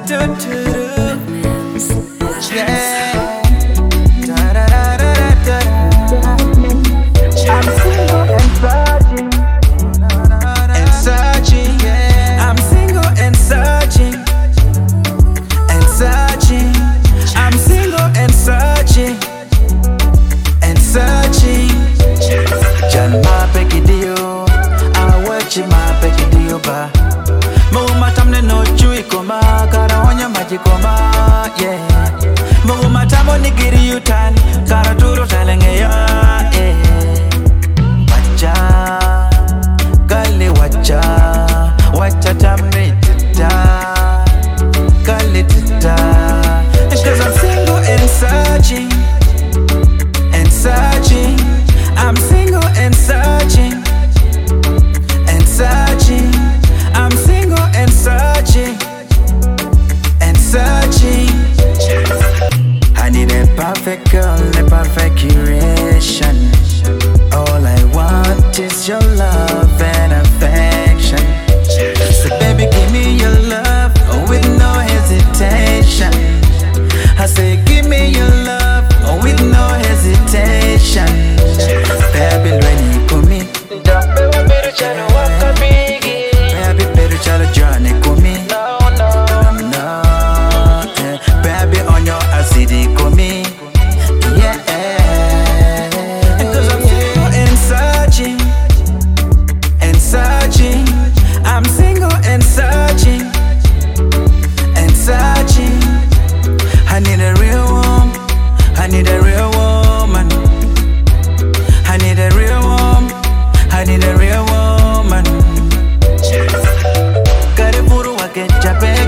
Yeah. I'm single and searching, yeah. I'm single and searching, I'm single and searching, Jan ma pekidio, I watch ma pekidio ba. Mo matamne no chui koma, kara onya maji koma, yeah. Mo matamo nigiri yutan, kara turo talenge ya, yeah. Wacha, gali wacha, wacha tamne tita, gali tita. Cause I'm single and searching, I'm single and searching, I'm single and searching, I need a perfect girl, a perfect curation. All I want is your love and affection. So baby, give me your love with no hesitation. I say give me your love with no hesitation. Baby, when you come in, baby, better tell a journey come in. No, baby, on your acid come in. Yeah, cause I'm single and searching, I'm single and searching, I need a real woman, I need a real woman, I need a real woman, I need a real woman. Kariburu wake chape